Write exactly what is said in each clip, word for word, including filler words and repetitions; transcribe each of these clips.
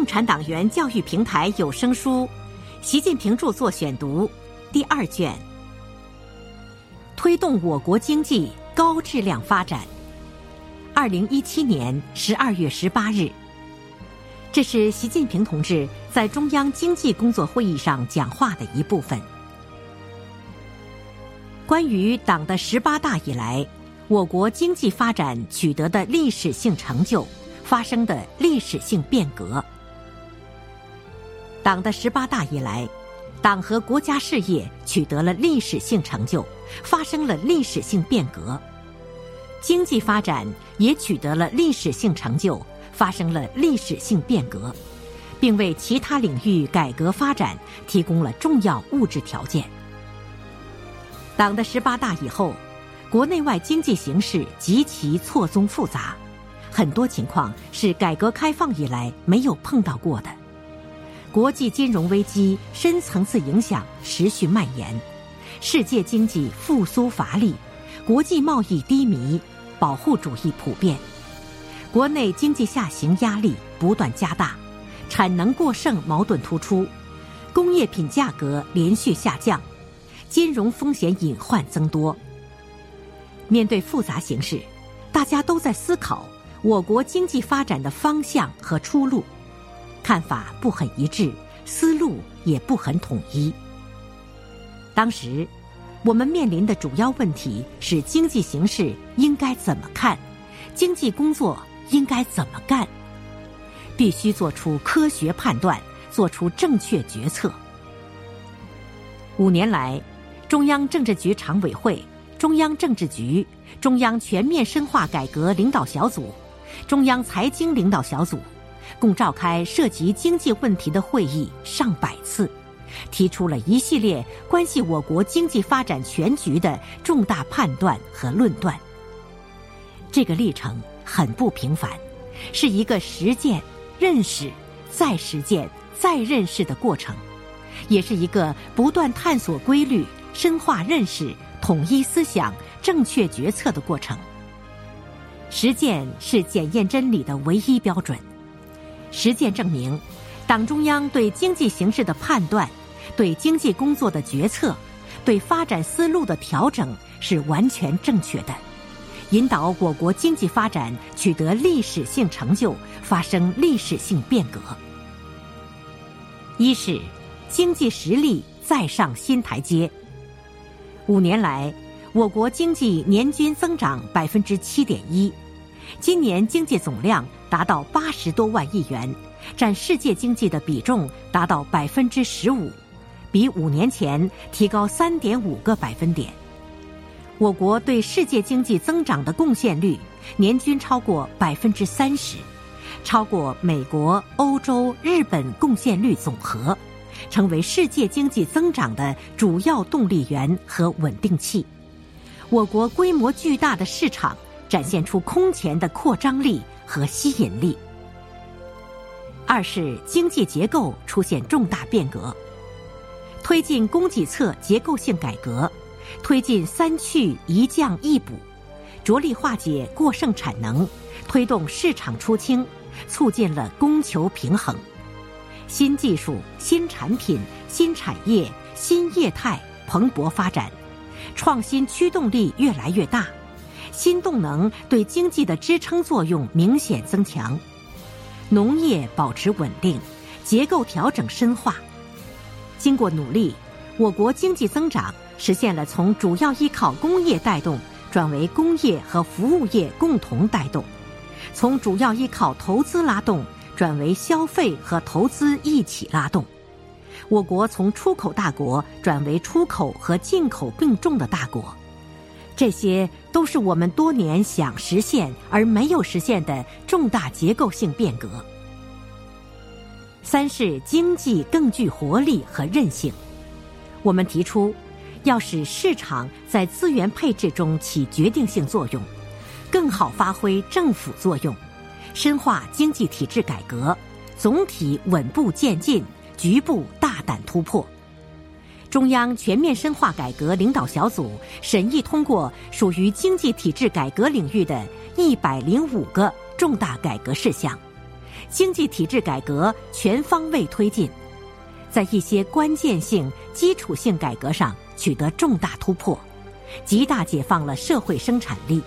共产党员教育平台有声书《习近平著作选读》第二卷，推动我国经济高质量发展。二零一七年十二月十八日，这是习近平同志在中央经济工作会议上讲话的一部分。关于党的十八大以来，我国经济发展取得的历史性成就，发生的历史性变革。党的十八大以来，党和国家事业取得了历史性成就，发生了历史性变革。经济发展也取得了历史性成就，发生了历史性变革，并为其他领域改革发展提供了重要物质条件。党的十八大以后，国内外经济形势极其错综复杂，很多情况是改革开放以来没有碰到过的。国际金融危机深层次影响持续蔓延，世界经济复苏乏力，国际贸易低迷，保护主义普遍，国内经济下行压力不断加大，产能过剩矛盾突出，工业品价格连续下降，金融风险隐患增多。面对复杂形势，大家都在思考我国经济发展的方向和出路，看法不很一致，思路也不很统一。当时我们面临的主要问题是经济形势应该怎么看，经济工作应该怎么干，必须做出科学判断，做出正确决策。五年来，中央政治局常委会、中央政治局、中央全面深化改革领导小组、中央财经领导小组共召开涉及经济问题的会议上百次，提出了一系列关系我国经济发展全局的重大判断和论断。这个历程很不平凡，是一个实践、认识、再实践、再认识的过程，也是一个不断探索规律、深化认识、统一思想、正确决策的过程。实践是检验真理的唯一标准。实践证明，党中央对经济形势的判断，对经济工作的决策，对发展思路的调整是完全正确的，引导我国经济发展取得历史性成就，发生历史性变革。一是经济实力再上新台阶。五年来，我国经济年均增长百分之七点一，今年经济总量达到八十多万亿元，占世界经济的比重达到百分之十五，比五年前提高三点五个百分点。我国对世界经济增长的贡献率年均超过百分之三十，超过美国、欧洲、日本贡献率总和，成为世界经济增长的主要动力源和稳定器。我国规模巨大的市场展现出空前的扩张力和吸引力。二是经济结构出现重大变革，推进供给侧结构性改革，推进三去一降一补，着力化解过剩产能，推动市场出清，促进了供求平衡。新技术、新产品、新产业、新业态蓬勃发展，创新驱动力越来越大，新动能对经济的支撑作用明显增强，农业保持稳定，结构调整深化。经过努力，我国经济增长实现了从主要依靠工业带动转为工业和服务业共同带动，从主要依靠投资拉动转为消费和投资一起拉动。我国从出口大国转为出口和进口并重的大国，这些都是我们多年想实现而没有实现的重大结构性变革。三是经济更具活力和韧性。我们提出要使市场在资源配置中起决定性作用，更好发挥政府作用，深化经济体制改革，总体稳步渐进，局部大胆突破。中央全面深化改革领导小组审议通过属于经济体制改革领域的一百零五个重大改革事项， 经济体制改革全方位推进，在一些关键性、基础性改革上取得重大突破，极大解放了社会生产力。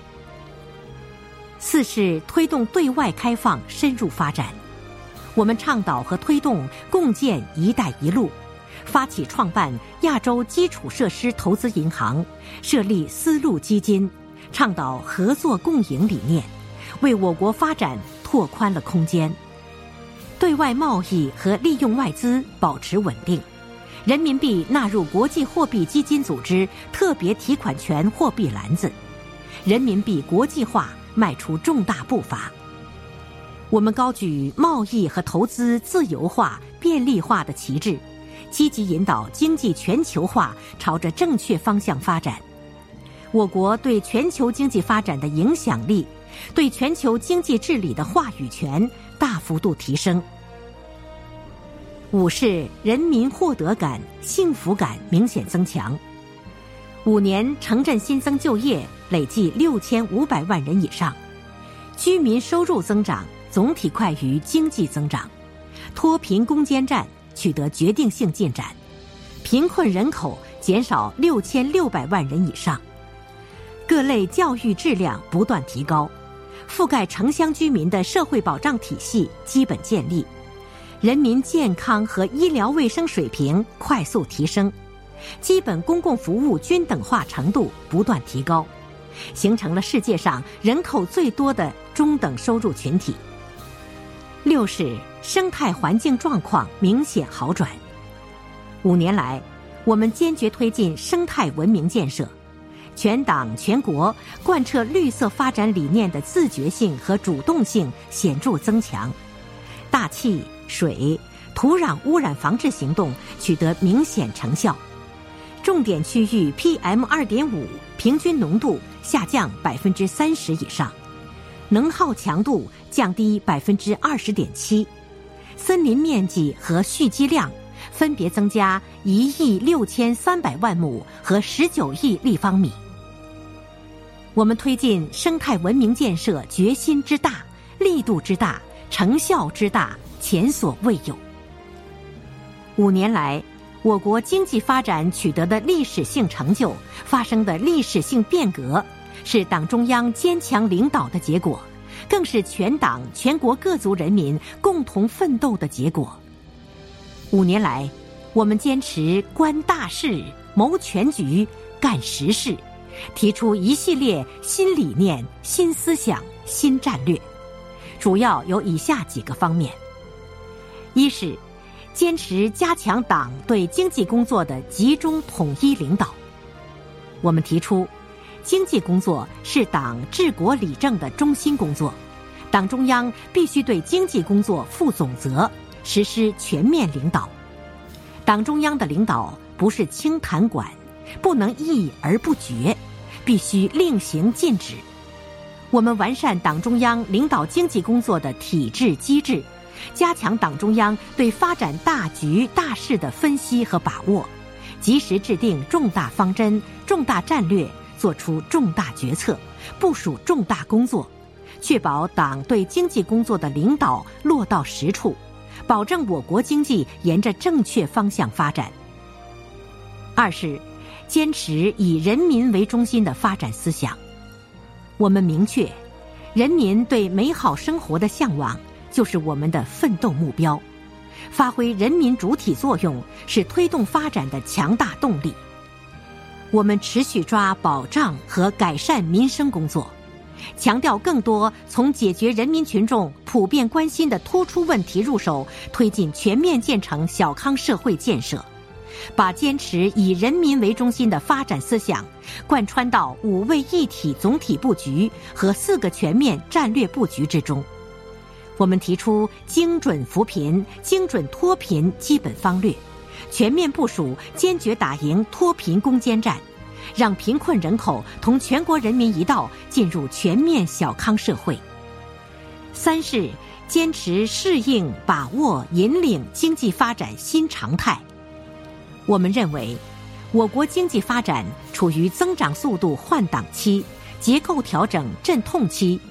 四是推动对外开放深入发展，我们倡导和推动共建“一带一路”，发起创办亚洲基础设施投资银行，设立丝路基金，倡导合作共赢理念，为我国发展拓宽了空间。对外贸易和利用外资保持稳定，人民币纳入国际货币基金组织特别提款权货币篮子，人民币国际化迈出重大步伐。我们高举贸易和投资自由化、便利化的旗帜，积极引导经济全球化朝着正确方向发展。我国对全球经济发展的影响力，对全球经济治理的话语权大幅度提升。五是人民获得感、幸福感明显增强。五年城镇新增就业累计六千五百万人以上，居民收入增长总体快于经济增长，脱贫攻坚战取得决定性进展，贫困人口减少六千六百万人以上，各类教育质量不断提高，覆盖城乡居民的社会保障体系基本建立，人民健康和医疗卫生水平快速提升，基本公共服务均等化程度不断提高，形成了世界上人口最多的中等收入群体。六是生态环境状况明显好转。五年来，我们坚决推进生态文明建设，全党全国贯彻绿色发展理念的自觉性和主动性显著增强，大气、水、土壤污染防治行动取得明显成效，重点区域 P M 二点五 平均浓度下降百分之三十以上，能耗强度降低百分之二十点七，森林面积和蓄积量分别增加一亿六千三百万亩和十九亿立方米。我们推进生态文明建设决心之大、力度之大、成效之大，前所未有。五年来，我国经济发展取得的历史性成就，发生的历史性变革，是党中央坚强领导的结果，更是全党全国各族人民共同奋斗的结果。五年来，我们坚持观大势、谋全局、干实事，提出一系列新理念、新思想、新战略，主要有以下几个方面。一是坚持加强党对经济工作的集中统一领导。我们提出，经济工作是党治国理政的中心工作，党中央必须对经济工作负总责，实施全面领导。党中央的领导不是轻弹管，不能议而不决，必须令行禁止。我们完善党中央领导经济工作的体制机制，加强党中央对发展大局大势的分析和把握，及时制定重大方针、重大战略，做出重大决策，部署重大工作，确保党对经济工作的领导落到实处，保证我国经济沿着正确方向发展。二是坚持以人民为中心的发展思想。我们明确，人民对美好生活的向往就是我们的奋斗目标，发挥人民主体作用是推动发展的强大动力。我们持续抓保障和改善民生工作，强调更多从解决人民群众普遍关心的突出问题入手，推进全面建成小康社会建设，把坚持以人民为中心的发展思想贯穿到五位一体总体布局和四个全面战略布局之中。我们提出精准扶贫、精准脱贫基本方略，全面部署坚决打赢脱贫攻坚战，让贫困人口同全国人民一道进入全面小康社会。三是坚持适应、把握、引领经济发展新常态。我们认为，我国经济发展处于增长速度换挡期、结构调整阵痛期、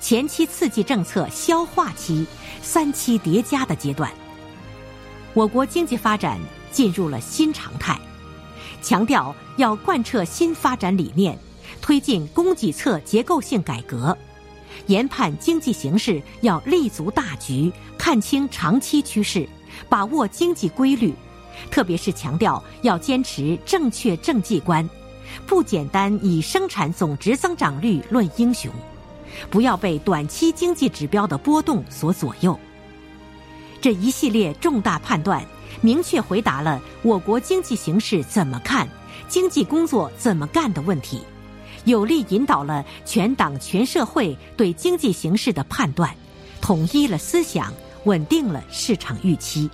前期刺激政策消化期、三期叠加的阶段。我国经济发展进入了新常态，强调要贯彻新发展理念，推进供给侧结构性改革，研判经济形势要立足大局，看清长期趋势，把握经济规律，特别是强调要坚持正确政绩观，不简单以生产总值增长率论英雄，不要被短期经济指标的波动所左右。这一系列重大判断，明确回答了我国经济形势怎么看、经济工作怎么干的问题，有力引导了全党全社会对经济形势的判断，统一了思想，稳定了市场预期。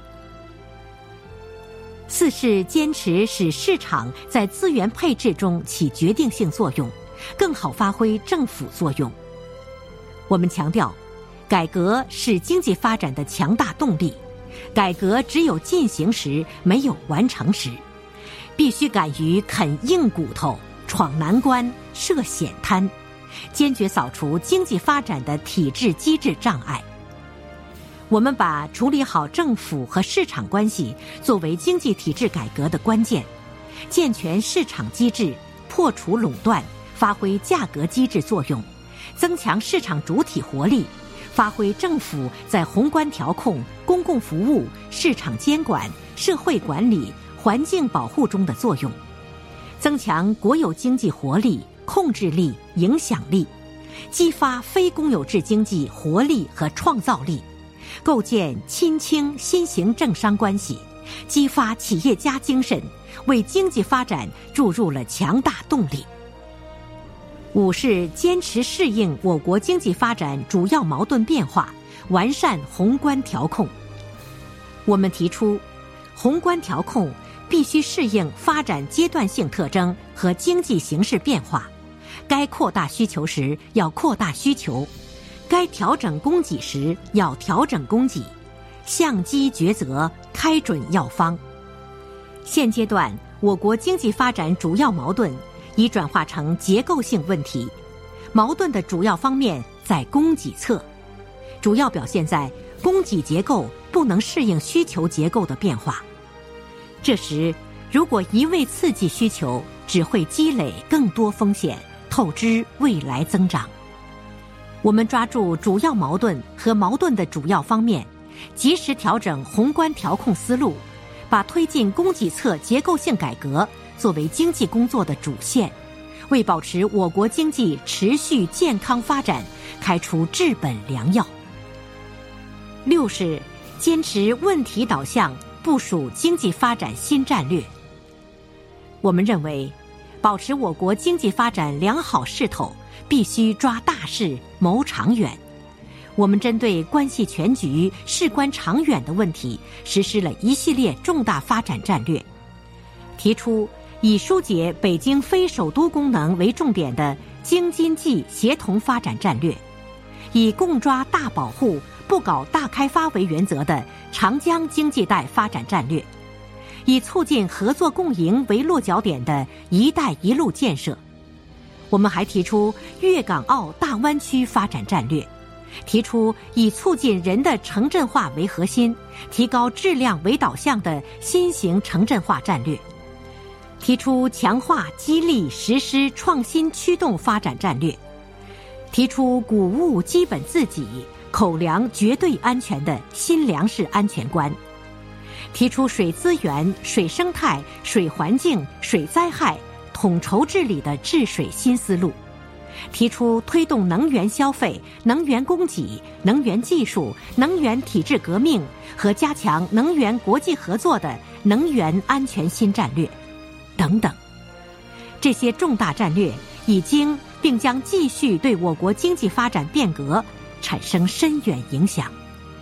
四是坚持使市场在资源配置中起决定性作用，更好发挥政府作用。我们强调，改革是经济发展的强大动力，改革只有进行时，没有完成时，必须敢于啃硬骨头、闯难关、涉险滩，坚决扫除经济发展的体制机制障碍。我们把处理好政府和市场关系作为经济体制改革的关键，健全市场机制，破除垄断，发挥价格机制作用，增强市场主体活力，发挥政府在宏观调控、公共服务、市场监管、社会管理、环境保护中的作用，增强国有经济活力、控制力、影响力，激发非公有制经济活力和创造力，构建亲清新型政商关系，激发企业家精神，为经济发展注入了强大动力。五是坚持适应我国经济发展主要矛盾变化，完善宏观调控。我们提出，宏观调控必须适应发展阶段性特征和经济形势变化，该扩大需求时要扩大需求，该调整供给时要调整供给，相机抉择，开准药方。现阶段我国经济发展主要矛盾已转化成结构性问题，矛盾的主要方面在供给侧，主要表现在供给结构不能适应需求结构的变化。这时如果一味刺激需求，只会积累更多风险，透支未来增长。我们抓住主要矛盾和矛盾的主要方面，及时调整宏观调控思路，把推进供给侧结构性改革作为经济工作的主线，为保持我国经济持续健康发展开出治本良药。六是坚持问题导向，部署经济发展新战略。我们认为，保持我国经济发展良好势头，必须抓大势，谋长远。我们针对关系全局、事关长远的问题，实施了一系列重大发展战略，提出以疏解北京非首都功能为重点的京津冀协同发展战略，以共抓大保护、不搞大开发为原则的长江经济带发展战略，以促进合作共赢为落脚点的一带一路建设。我们还提出粤港澳大湾区发展战略，提出以促进人的城镇化为核心、提高质量为导向的新型城镇化战略，提出强化激励实施创新驱动发展战略，提出谷物基本自给、口粮绝对安全的新粮食安全观，提出水资源、水生态、水环境、水灾害统筹治理的治水新思路，提出推动能源消费、能源供给、能源技术、能源体制革命和加强能源国际合作的能源安全新战略等等。这些重大战略已经并将继续对我国经济发展变革产生深远影响。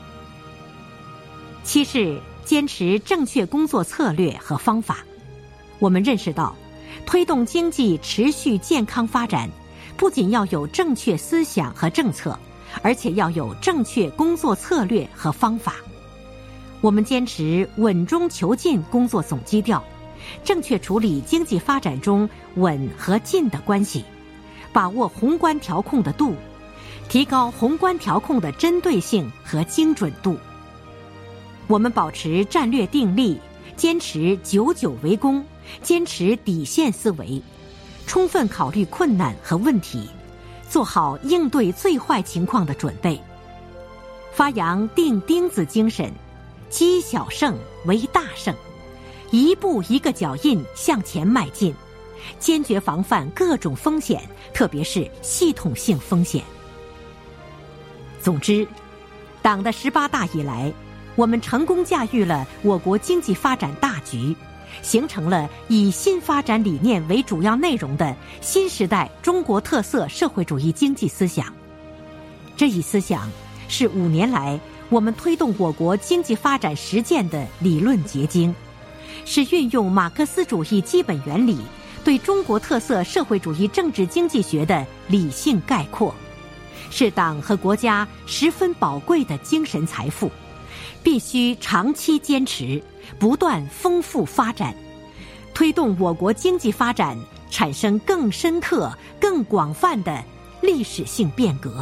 七是坚持正确工作策略和方法。我们认识到，推动经济持续健康发展，不仅要有正确思想和政策，而且要有正确工作策略和方法。我们坚持稳中求进工作总基调，正确处理经济发展中稳和进的关系，把握宏观调控的度， 提高宏观调控的针对性和精准度。我们保持战略定力，坚持久久为功，坚持底线思维，充分考虑困难和问题，做好应对最坏情况的准备，发扬钉钉子精神，积小胜为大胜，一步一个脚印向前迈进，坚决防范各种风险，特别是系统性风险。总之，党的十八大以来，我们成功驾驭了我国经济发展大局，形成了以新发展理念为主要内容的新时代中国特色社会主义经济思想。这一思想是五年来我们推动我国经济发展实践的理论结晶，是运用马克思主义基本原理对中国特色社会主义政治经济学的理性概括，是党和国家十分宝贵的精神财富，必须长期坚持，不断丰富发展，推动我国经济发展产生更深刻、更广泛的历史性变革。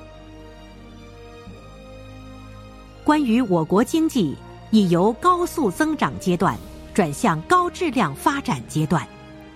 关于我国经济已由高速增长阶段转向高质量发展阶段，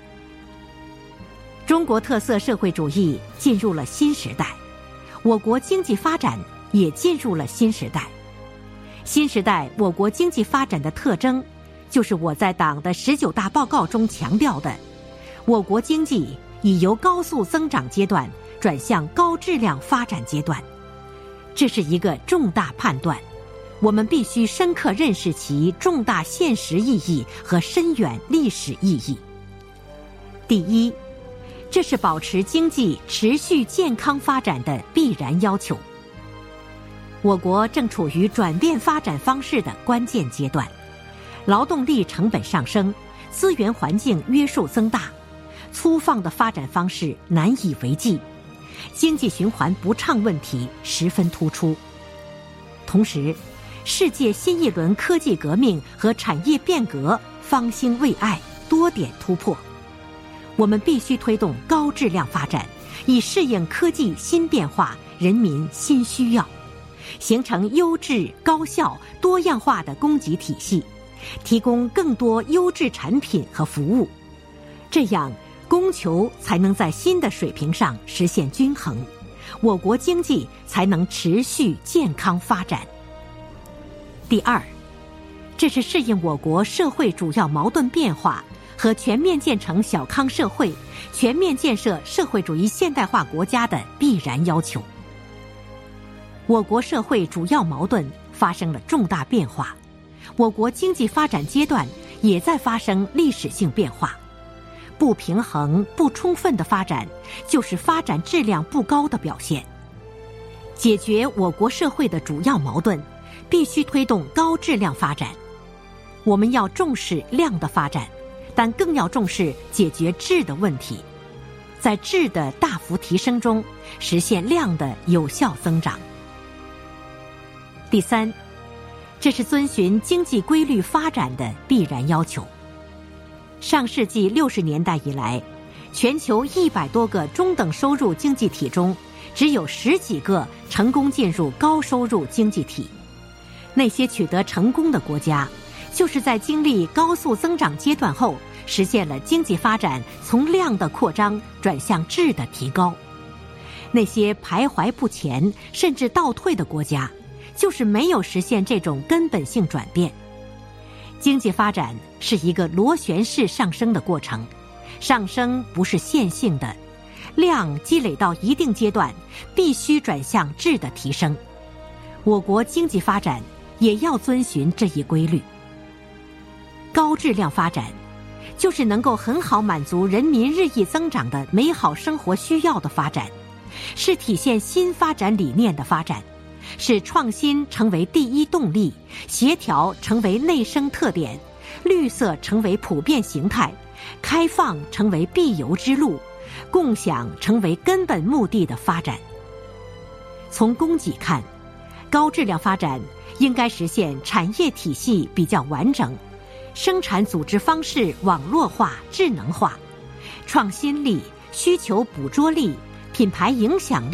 中国特色社会主义进入了新时代，我国经济发展也进入了新时代。新时代我国经济发展的特征，就是我在党的十九大报告中强调的，我国经济已由高速增长阶段转向高质量发展阶段。这是一个重大判断，我们必须深刻认识其重大现实意义和深远历史意义。第一，这是保持经济持续健康发展的必然要求。我国正处于转变发展方式的关键阶段，劳动力成本上升，资源环境约束增大，粗放的发展方式难以为继，经济循环不畅问题十分突出。同时，世界新一轮科技革命和产业变革方兴未艾，多点突破。我们必须推动高质量发展，以适应科技新变化、人民新需要，形成优质、高效、多样化的供给体系，提供更多优质产品和服务，这样供求才能在新的水平上实现均衡，我国经济才能持续健康发展。第二，这是适应我国社会主要矛盾变化和全面建成小康社会、全面建设社会主义现代化国家的必然要求。我国社会主要矛盾发生了重大变化，我国经济发展阶段也在发生历史性变化。不平衡、不充分的发展，就是发展质量不高的表现。解决我国社会的主要矛盾，必须推动高质量发展。我们要重视量的发展，但更要重视解决质的问题，在质的大幅提升中实现量的有效增长。第三，这是遵循经济规律发展的必然要求。上世纪六十年代以来，全球一百多个中等收入经济体中，只有十几个成功进入高收入经济体。那些取得成功的国家，就是在经历高速增长阶段后，实现了经济发展从量的扩张转向质的提高。那些徘徊不前甚至倒退的国家，就是没有实现这种根本性转变。经济发展是一个螺旋式上升的过程，上升不是线性的，量积累到一定阶段，必须转向质的提升。我国经济发展也要遵循这一规律。高质量发展，就是能够很好满足人民日益增长的美好生活需要的发展，是体现新发展理念的发展，使创新成为第一动力，协调成为内生特点，绿色成为普遍形态，开放成为必由之路，共享成为根本目的的发展。从供给看，高质量发展应该实现产业体系比较完整，生产组织方式网络化、智能化，创新力、需求捕捉力、品牌影响力、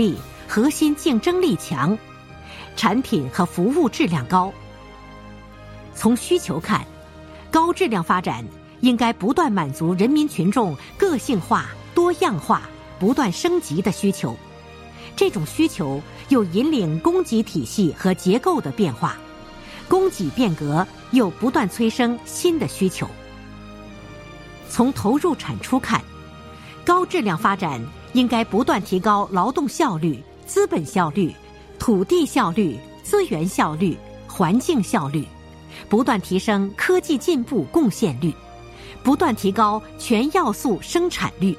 核心竞争力强，产品和服务质量高。从需求看，高质量发展应该不断满足人民群众个性化、多样化、不断升级的需求，这种需求又引领供给体系和结构的变化，供给变革又不断催生新的需求。从投入产出看，高质量发展应该不断提高劳动效率、资本效率、土地效率、资源效率、环境效率，不断提升科技进步贡献率，不断提高全要素生产率。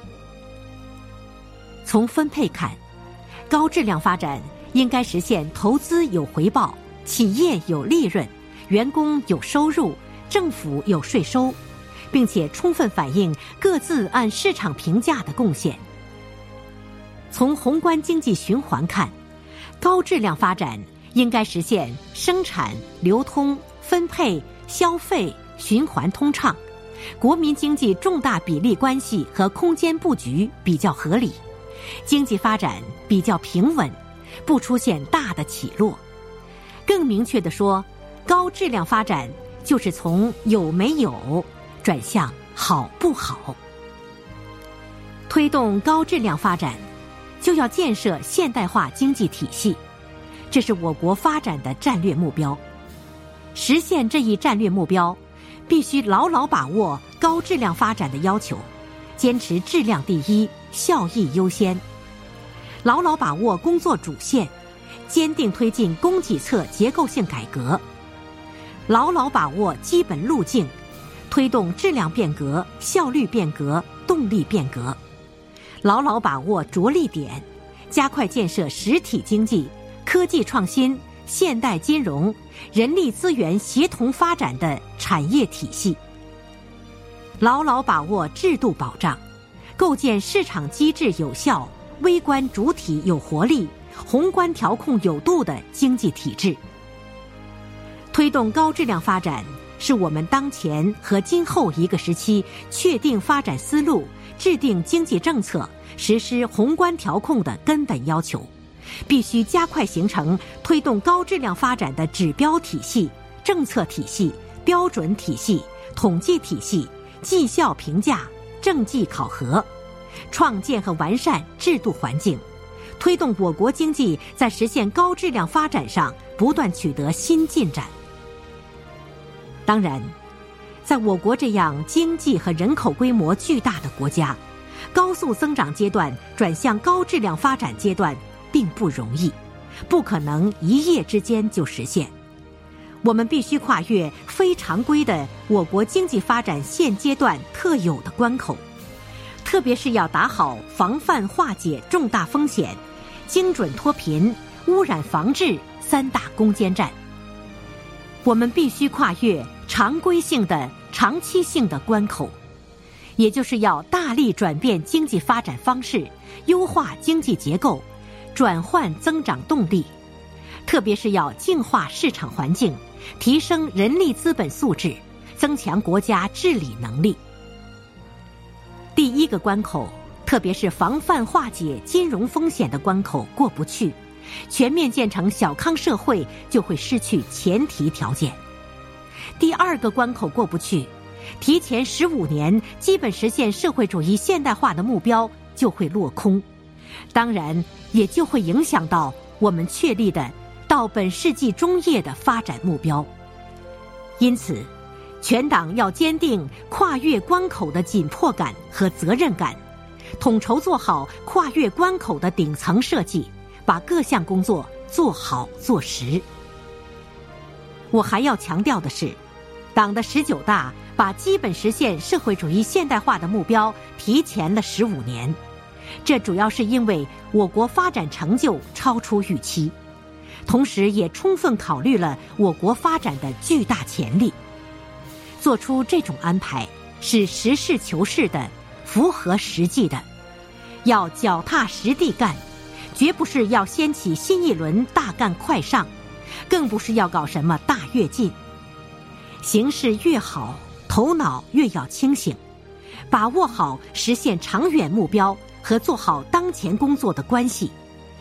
从分配看，高质量发展应该实现投资有回报，企业有利润，员工有收入，政府有税收，并且充分反映各自按市场评价的贡献。从宏观经济循环看，高质量发展应该实现生产、流通、分配、消费循环通畅，国民经济重大比例关系和空间布局比较合理，经济发展比较平稳，不出现大的起落。更明确地说，高质量发展就是从有没有转向好不好。推动高质量发展，就要建设现代化经济体系，这是我国发展的战略目标。实现这一战略目标，必须牢牢把握高质量发展的要求，坚持质量第一、效益优先，牢牢把握工作主线，坚定推进供给侧结构性改革，牢牢把握基本路径，推动质量变革、效率变革、动力变革，牢牢把握着力点，加快建设实体经济、科技创新、现代金融、人力资源协同发展的产业体系，牢牢把握制度保障，构建市场机制有效、微观主体有活力、宏观调控有度的经济体制。推动高质量发展是我们当前和今后一个时期确定发展思路、制定经济政策、实施宏观调控的根本要求，必须加快形成推动高质量发展的指标体系、政策体系、标准体系、统计体系、绩效评价、政绩考核，创建和完善制度环境，推动我国经济在实现高质量发展上不断取得新进展。当然，在我国这样经济和人口规模巨大的国家，高速增长阶段转向高质量发展阶段并不容易，不可能一夜之间就实现。我们必须跨越非常规的我国经济发展现阶段特有的关口，特别是要打好防范化解重大风险、精准脱贫、污染防治三大攻坚战。我们必须跨越常规性的、长期性的关口，也就是要大力转变经济发展方式，优化经济结构，转换增长动力，特别是要净化市场环境，提升人力资本素质，增强国家治理能力。第一个关口，特别是防范化解金融风险的关口过不去，全面建成小康社会就会失去前提条件。第二个关口过不去，提前十五年基本实现社会主义现代化的目标就会落空，当然也就会影响到我们确立的到本世纪中叶的发展目标。因此，全党要坚定跨越关口的紧迫感和责任感，统筹做好跨越关口的顶层设计，把各项工作做好做实。我还要强调的是，党的十九大把基本实现社会主义现代化的目标提前了十五年，这主要是因为我国发展成就超出预期，同时也充分考虑了我国发展的巨大潜力。做出这种安排是实事求是的，符合实际的，要脚踏实地干，绝不是要掀起新一轮大干快上，更不是要搞什么大跃进。形势越好，头脑越要清醒，把握好实现长远目标和做好当前工作的关系，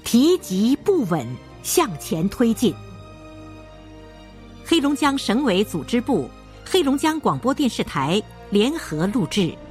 提及不稳，向前推进。黑龙江省委组织部、黑龙江广播电视台联合录制。